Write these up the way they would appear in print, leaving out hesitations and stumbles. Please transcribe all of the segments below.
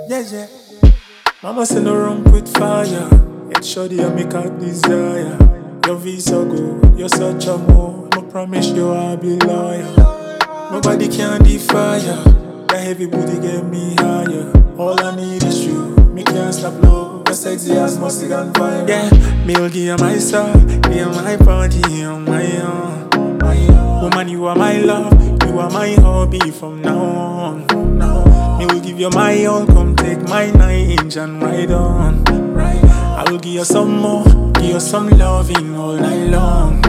Yeah, yeah. Mama say no run with fire. It's shoddy I make out desire. Your visa good, you're such a more. I promise you I'll be loyal. Nobody can defy ya. That heavy booty get me higher. All I need is you. Me can't stop love. You're sexy as mustard and fire. Yeah, me will give you my side. Give you my party on my own. Woman, you are my love. You are my hobby from now on. Me will give you my all. Come take my 9-inch and ride on. I will give you some more. Give you some loving all night long.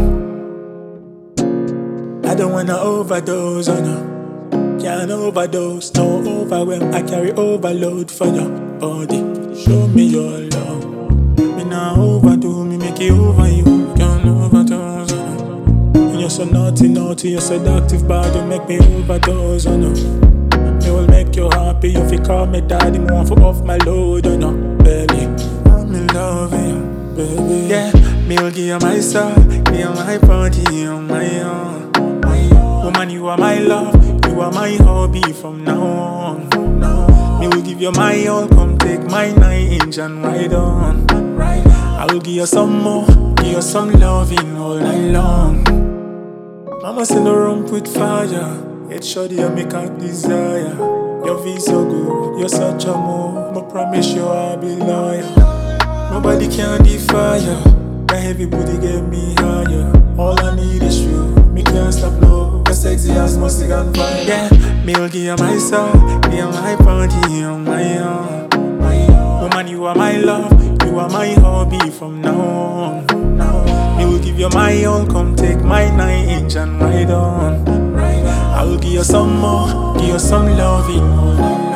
I don't wanna overdose on you. Can't overdose, no overwhelm. I carry overload for your body. Show me your love. Me nah overdo, me make it over you. Can't overdose on you. And you're so naughty, you're seductive, bad. You make me overdose on you. Me will make you happy if you call me daddy. More for off my load on your belly. I'm in love with you, baby. Yeah, me will give you my side, give you my party on my own. Woman, you are my love, you are my hobby from now on. Me will give you my all, come take my 9-inch and ride on. I will give you some more, give you some loving all night long. Mama say no run with fire. It's shoddy I make out desire. Your visa good, you're such a more. I promise you I'll be loyal. Nobody can defy ya. That heavy booty get me higher. All I need is you. Me can't stop love. You're sexy as mustard and fire. Yeah, me will give you my side. Give you my party on my own. Woman, you are my love. You are my hobby from now on. Me will give you my all. Come take my 9-inch and ride on. I will give you some more. Give you some loving.